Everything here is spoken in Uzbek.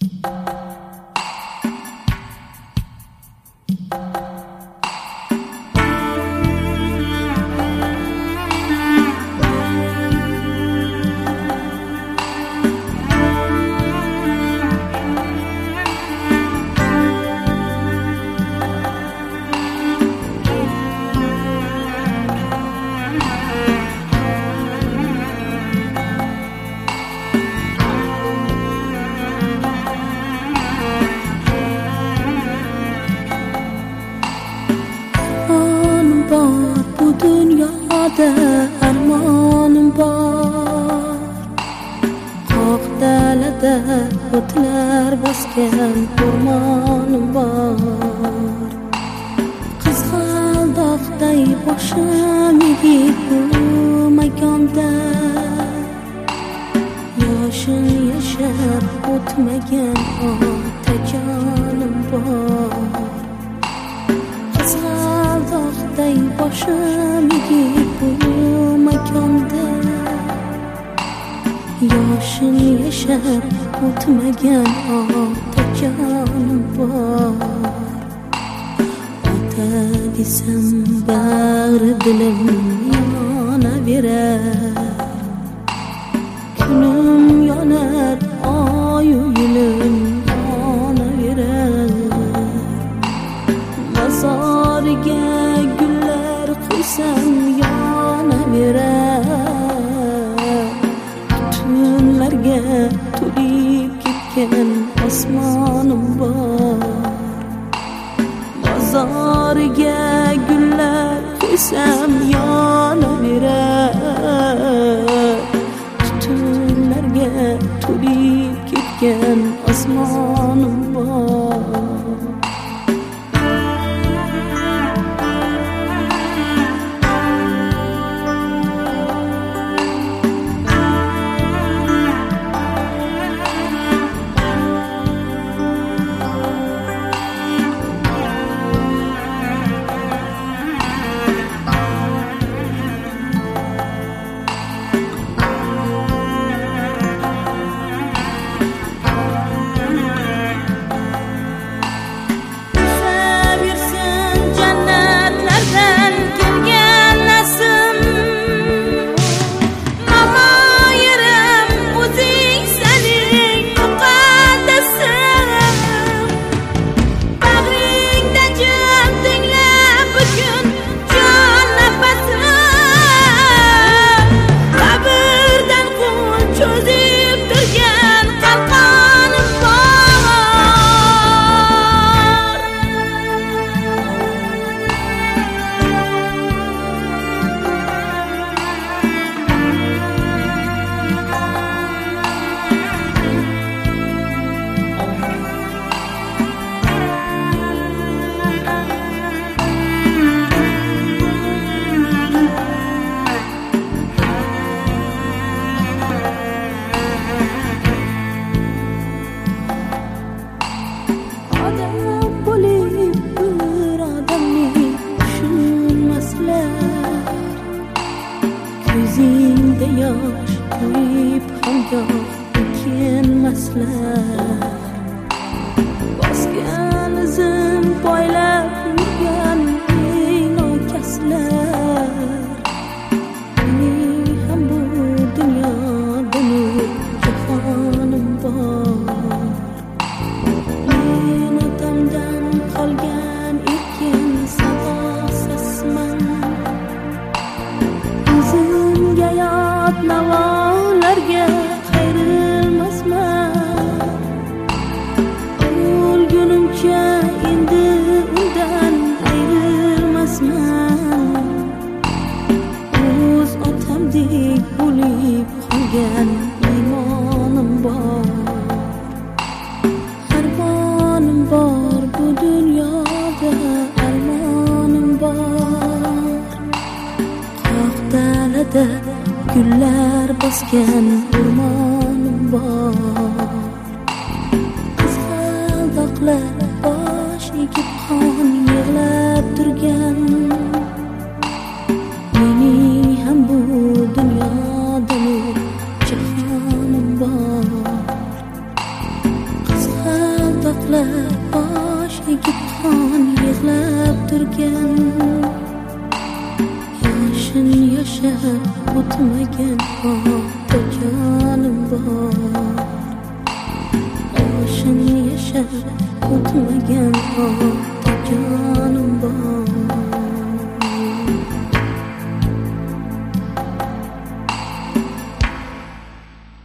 Bu dünyada armonim bor, qoq dalada o'tlar bosgan o'rmonim bor. Qizg'aldoqday boshim egib bu makonda, yoshim yashab o'tmagan otajonim bor. Qizg'aldoqday boshim egib bu makonda, yoshim yashab o'tmagan otajonim bor. Ota desam bag'ri dilim yonaverar, kunim yonar oyu yilim yonaverar. Mozoriga gullar qo'ysam yonaverar, tunlarga to'lib ketgan osmonim bor. Mozoriga gullar qo'ysam yonaverar, tunlarga to'lib ketgan osmonim bor. Ko'zingda yosh to'yib hamgoh ekinmaslar, bosgan izim poylab yurgan ey nokaslar. Mening ham bu dunyoda nur jahonim bor. Men otamdan qolgan ekin sadosizman, o'zimga yot navolarga qayrilmasman. O'lgunimcha endi undan ayrilmasman. O'z otamdek bo'lib qolgan imonim bor. Armonim bor bu dunyoda, armonim bor. Qoq dalada gullar bosgan o'rmonim bor. Qizg'aldoqlar bosh egib xon yig'lab turgan, mening ham bu dunyoda nur jahonim bor. o'tmagan, yashin yashab o'tmagan otajonim bor. Yashin yashab o'tmagan otajonim